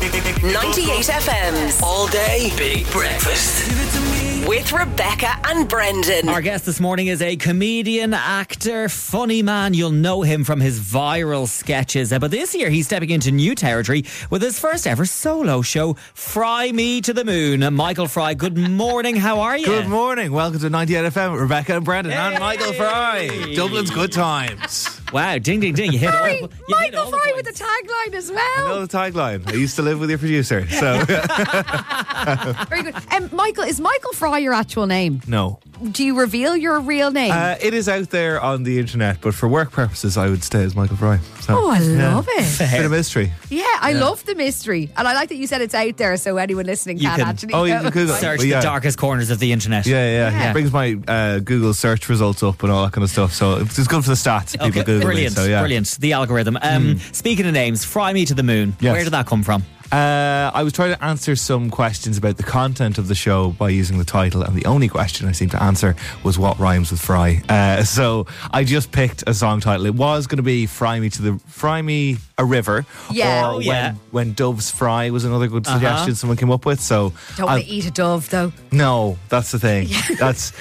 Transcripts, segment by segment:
98 FM's All Day Big Breakfast with Rebecca and Brendan. Our guest this morning is a comedian, actor, funny man. You'll know him from his viral sketches. But this year he's stepping into new territory with his first ever solo show, Fry Me to the Moon. Michael Fry, good morning. How are you? Good morning. Welcome to 98 FM. Rebecca and Brendan and Michael Fry. Dublin's good times. Wow, ding, ding, ding. You hit all, you hit Michael all the Fry points. with the tagline as I well. know the tagline. I used to live with your producer, so Very good. Michael, is Michael Fry your actual name? no. Do you reveal your real name? It is out there on the internet, but for work purposes, I would stay as Michael Fry. So, Oh, I love it. Bit of mystery. Yeah, I love the mystery. And I like that you said it's out there so anyone listening You can can- actually Oh, you go. can Google it. Search But yeah. the darkest corners of the internet. Yeah. It brings my Google search results up and all that kind of stuff. So it's good for the stats. If people Google brilliant, me. So yeah. brilliant. The algorithm. Speaking of names, Fry Me to the Moon. Yes. Where did that come from? I was trying to answer some questions about the content of the show by using the title, and the only question I seemed to answer was what rhymes with fry. So I just picked a song title. It was going to be Fry Me a River, Yeah. or Oh, yeah. when Doves Fry was another good suggestion someone came up with. So Don't want to eat a dove, though. no, that's the thing. That's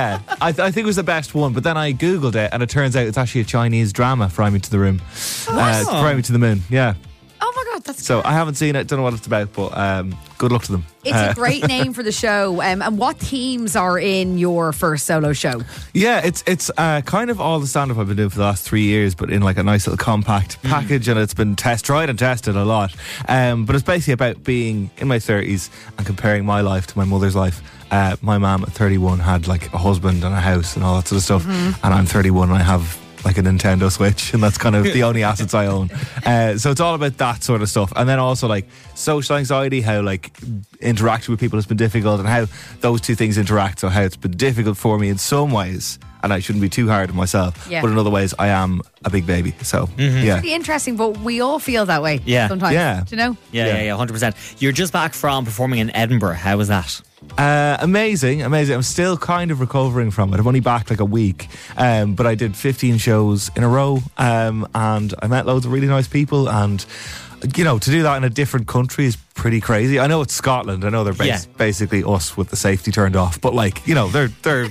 I think it was the best one, but then I googled it, and it turns out it's actually a Chinese drama. Fry Me to the Room, Fry Me to the Moon. Yeah. Oh, my God, that's So I haven't seen it, don't know what it's about, but good luck to them. It's a great name for the show. And what themes are in your first solo show? Yeah, it's kind of all the stand-up I've been doing for the last 3 years, but in like a nice little compact package, and it's been tried and tested a lot. But it's basically about being in my 30s and comparing my life to my mother's life. My mum at 31 had like a husband and a house and all that sort of stuff, and I'm 31 and I have like a Nintendo Switch, and that's kind of the only assets I own. So it's all about that sort of stuff. And then also like social anxiety, how like interacting with people has been difficult, and how those two things interact. So how it's been difficult for me in some ways, and I shouldn't be too hard on myself, Yeah. but in other ways I am a big baby. So yeah. Pretty interesting, but we all feel that way sometimes. Yeah. Do you know? Yeah, 100%. You're just back from performing in Edinburgh. How was that? Amazing. I'm still kind of recovering from it. I'm only back like a week, but I did 15 shows in a row, and I met loads of really nice people, and you know, to do that in a different country is pretty crazy. I know it's Scotland. I know they're basically us with the safety turned off, but like, you know, they're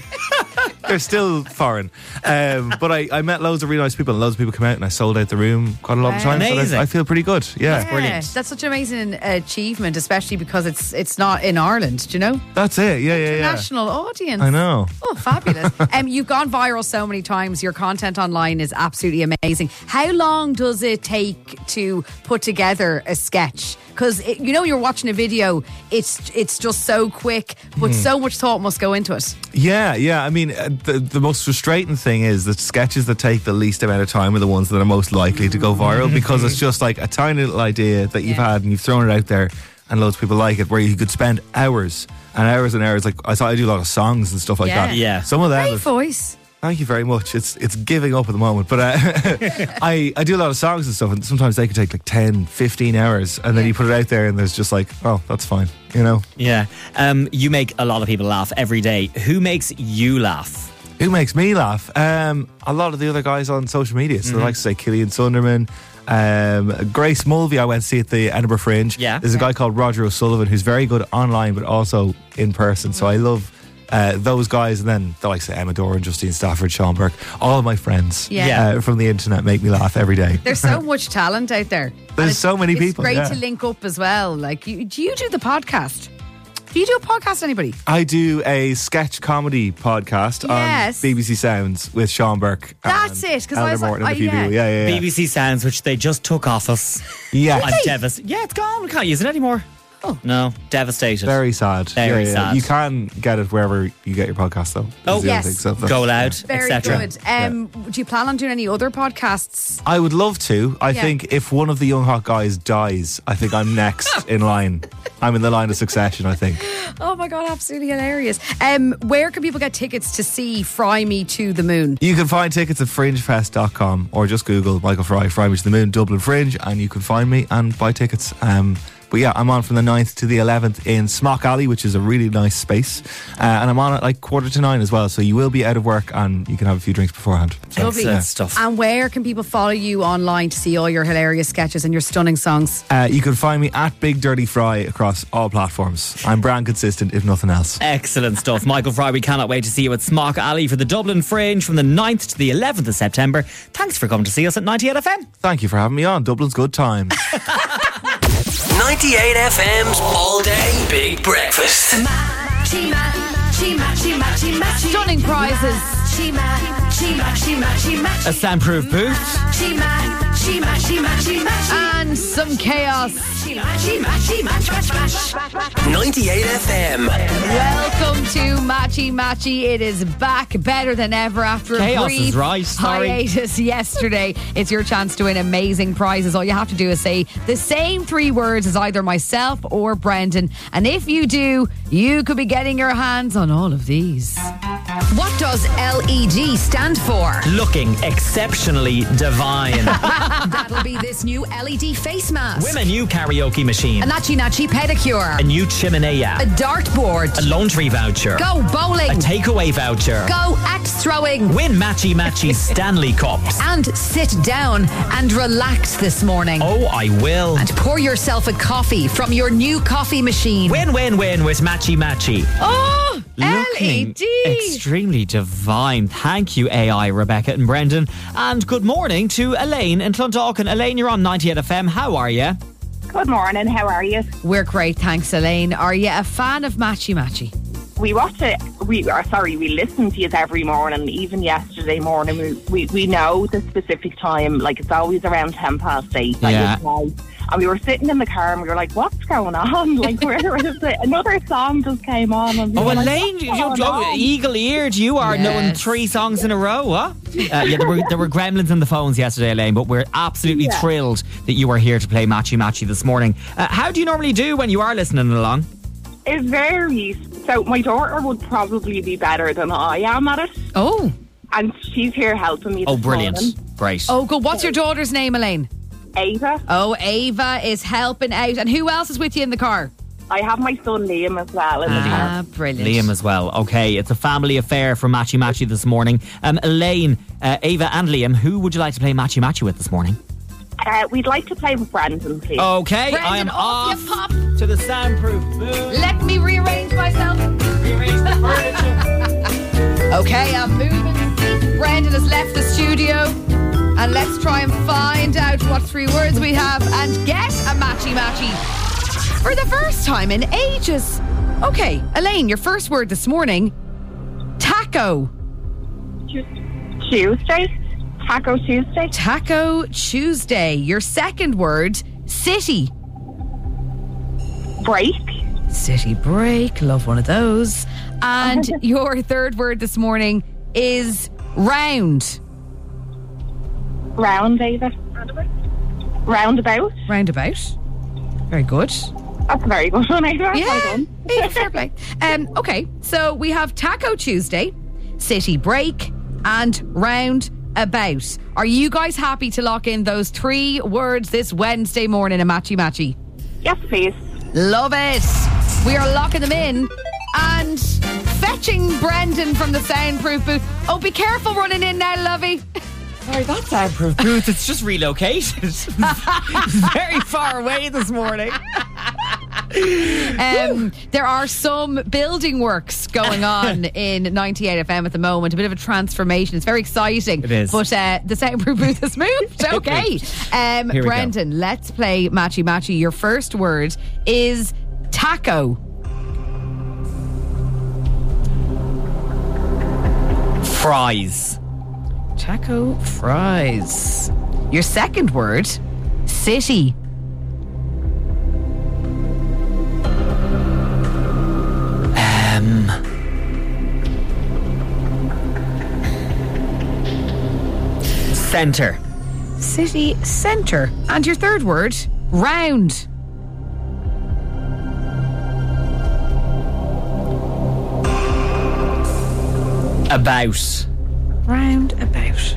still foreign. But I met loads of really nice people, and loads of people come out, and I sold out the room quite a lot of times. So Amazing. I feel pretty good. Yeah. Brilliant. That's such an amazing achievement, especially because it's not in Ireland, do you know? That's it. Yeah. National audience. I know. Oh, fabulous. You've gone viral so many times. Your content online is absolutely amazing. How long does it take to put together a sketch? Because, you know, you're watching a video, it's just so quick, but so much thought must go into it. Yeah. I mean, the most frustrating thing is that sketches that take the least amount of time are the ones that are most likely to go viral, because it's just like a tiny little idea that you've had and you've thrown it out there, and loads of people like it, where you could spend hours and hours and hours. Like I do a lot of songs and stuff like that. Yeah. Some of them. Great voice. Thank you very much. It's giving up at the moment, but I do a lot of songs and stuff, and sometimes they could take like 10, 15 hours, and then you put it out there and there's just like, oh, that's fine, you know. Yeah. You make a lot of people laugh every day. Who makes you laugh? Who makes me laugh? A lot of the other guys on social media. So I like to say Killian Sunderman, Grace Mulvey I went to see at the Edinburgh Fringe. Yeah. There's a guy called Roger O'Sullivan who's very good online but also in person. So I love those guys, and then the likes of Emma Doran, Justine Stafford, Sean Burke, all of my friends from the internet make me laugh every day. There's so much talent out there. There's so many people. It's great yeah. to link up as well. Like, do you do the podcast? Do you do a podcast, anybody? I do a sketch comedy podcast Yes. on BBC Sounds with Sean Burke. That's and it, 'cause I Elder was like, Morton and a few people. Yeah. BBC Sounds, which they just took off us. Yeah. I'm devastated. Yeah, it's gone. We can't use it anymore. Oh. No, devastated. Very sad. Very sad. You can get it wherever you get your podcast, though. Oh, is the other yes. thing. So that's- Go Loud, Very etc. good. Do you plan on doing any other podcasts? I would love to. I Yeah. think if one of the young hot guys dies, I think I'm next in line. I'm in the line of succession, I think. Oh my God, absolutely hilarious. Where can people get tickets to see Fry Me to the Moon? You can find tickets at fringefest.com, or just Google Michael Fry, Fry Me to the Moon, Dublin Fringe, and you can find me and buy tickets. But yeah, I'm on from the 9th to the 11th in Smock Alley, which is a really nice space. And I'm on at like 8:45 as well. So you will be out of work and you can have a few drinks beforehand. So, Lovely stuff. And where can people follow you online to see all your hilarious sketches and your stunning songs? You can find me at Big Dirty Fry across all platforms. I'm brand consistent, if nothing else. Excellent stuff. Michael Fry, we cannot wait to see you at Smock Alley for the Dublin Fringe from the 9th to the 11th of September. Thanks for coming to see us at 98 FM. Thank you for having me on. Dublin's good time. 98 FM's All Day Big Breakfast. Stunning prizes. A soundproof booth. And some chaos. 98 FM. Welcome to Matchy Matchy. It is back better than ever after Chaos a brief is right, sorry. hiatus yesterday. It's your chance to win amazing prizes. All you have to do is say the same 3 words as either myself or Brendan. And if you do, you could be getting your hands on all of these. What does LED stand for? Looking exceptionally divine. That'll be this new LED face mask. Win a new karaoke machine. A Nachi Nachi pedicure. A new chimenea. A dartboard. A laundry voucher. Go bowling. A takeaway voucher. Go axe throwing. Win Matchy Matchy Stanley Cups. And sit down and relax this morning. Oh, I will. And pour yourself a coffee from your new coffee machine. Win with Matchy Matchy. Oh, Looking LED. extremely divine. Thank you, AI, Rebecca and Brendan. And good morning to Elaine in Clondalkin. Elaine, you're on 98 FM. How are you? Good morning, how are you? We're great, thanks, Elaine. Are you a fan of Matchy Matchy? We watch it, we listen to you every morning, even yesterday morning. We know the specific time, like it's always around 8:10 that Yeah. you play. And we were sitting in the car and we were like, what's going on? Like, where is it? Another song just came on. And we Oh, were like, Elaine, what's going on? eagle-eared. You are knowing Yes. 3 songs in a row, what? Yeah, there were gremlins in the phones yesterday, Elaine, but we're absolutely thrilled that you are here to play Matchy Matchy this morning. How do you normally do when you are listening along? It varies. So my daughter would probably be better than I am at it. Oh. And she's here helping me Oh, this brilliant. morning. Great. Oh, good. What's your daughter's name, Elaine? Ava. Oh, Ava is helping out. And who else is with you in the car? I have my son Liam as well in the car. Ah, brilliant. Liam as well. Okay, it's a family affair for Matchy Matchy this morning. Elaine, Ava and Liam, who would you like to play Matchy Matchy with this morning? We'd like to play with Brendan, please. Okay, Brendan, I am off off you pop. to the soundproof booth. Let me rearrange myself. Rearrange the furniture. Okay, I'm moving. Brendan has left the studio. And let's try and find out what 3 words we have and get a Matchy Matchy for the first time in ages. Okay, Elaine, your first word this morning, taco. Tuesday. Taco Tuesday. Taco Tuesday. Your second word, city. Break. City break. Love one of those. And your third word this morning is round. Round, Ava. Roundabout. Roundabout. Very good. That's a very good one, Ava. Well Yeah, done. yeah, fair play. Okay, so we have Taco Tuesday, City Break, and Roundabout. Are you guys happy to lock in those 3 words this Wednesday morning in Matchy Matchy? Yes, please. Love it. We are locking them in and fetching Brendan from the soundproof booth. Oh, be careful running in now, lovey. Sorry, that soundproof booth, it's just relocated. It's very far away this morning. There are some building works going on in 98 FM at the moment. A bit of a transformation. It's very exciting. It is. But the soundproof booth has moved. Okay. Here we go. Brendan, let's play Matchy Matchy. Your first word is taco. Fries. Taco fries. Your second word, city. Centre. City centre. And your third word, round. About. Roundabout.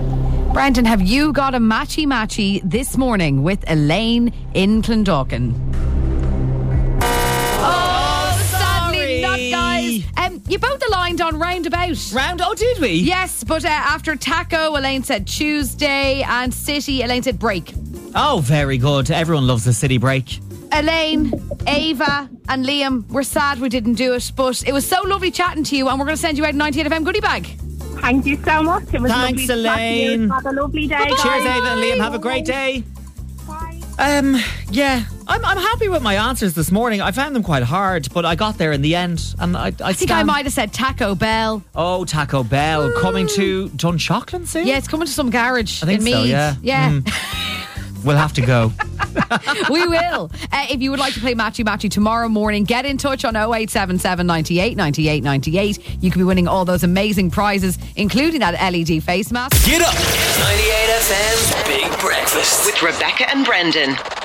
Brandon, have you got a matchy-matchy this morning with Elaine in Clondalkin? we? You both aligned on roundabout. Oh, did we? Yes, but after taco, Elaine said Tuesday, and city, Elaine said break. Oh, very good. Everyone loves a city break. Elaine, Ava and Liam, we're sad we didn't do it, but it was so lovely chatting to you, and we're going to send you out a 98 FM goodie bag. Thank you so much. It was Thanks, lovely to chat to you. Elaine. Have a lovely day. Cheers, guys. Ava and Liam. Have a great day. Bye. Yeah, I'm happy with my answers this morning. I found them quite hard, but I got there in the end. And I think I might have said Taco Bell. Oh, Taco Bell coming to Dunshaughlin soon. Yeah, it's coming to some garage I think in so, Meath. yeah. We'll have to go. We will. If you would like to play Matchy tomorrow morning, get in touch on 0877 98 98 98. You could be winning all those amazing prizes, including that LED face mask. Get up! 98 FM's Big Breakfast with Rebecca and Brendan.